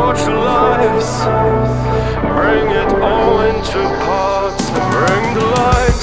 torch the lives, bring it all into parts, bring the light.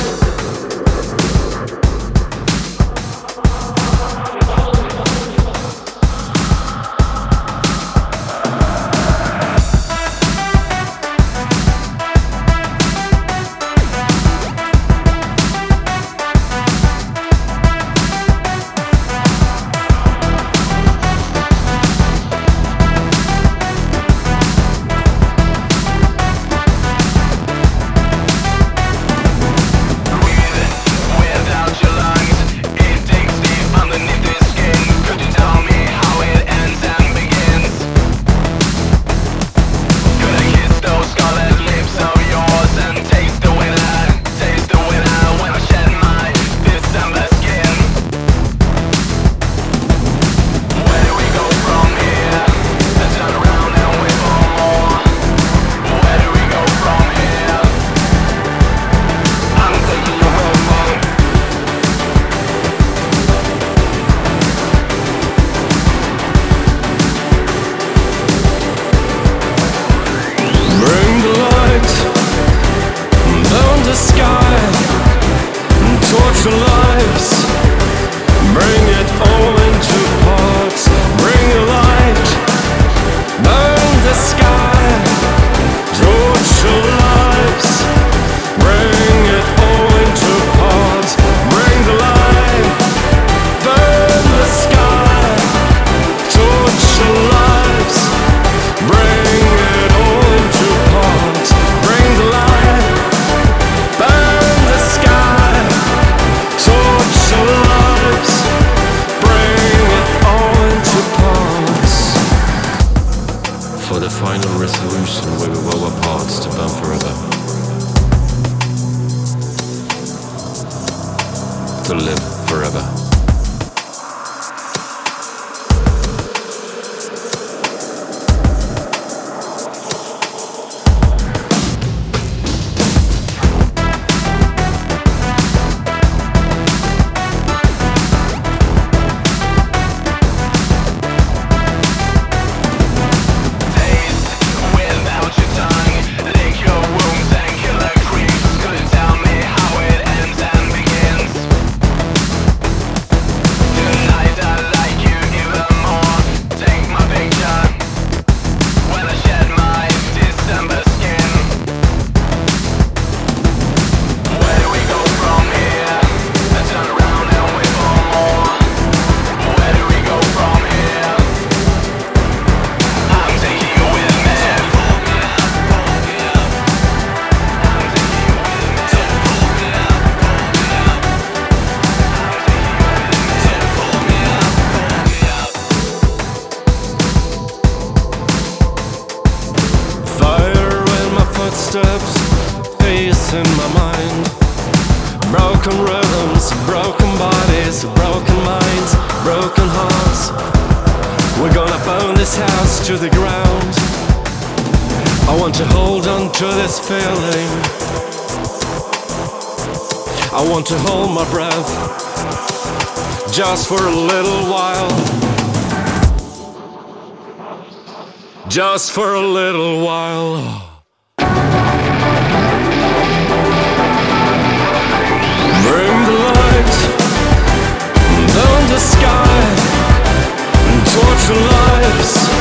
The sky, torch the lives, bring it all into parts, bring the light, burn the sky, torch the lives, bring it all into parts, bring the light, burn the sky, torch the lives, bring it all into parts, bring the light. Burn the sky, torch the lives, bring it all into parts. For the final resolution where we were our parts to burn forever. To live forever. Footsteps, peace in my mind. Broken rhythms, broken bodies, broken minds, broken hearts. We're gonna burn this house to the ground. I want to hold on to this feeling. I want to hold my breath just for a little while. Just for a little while. Bring the light, burn the sky, torch the lives.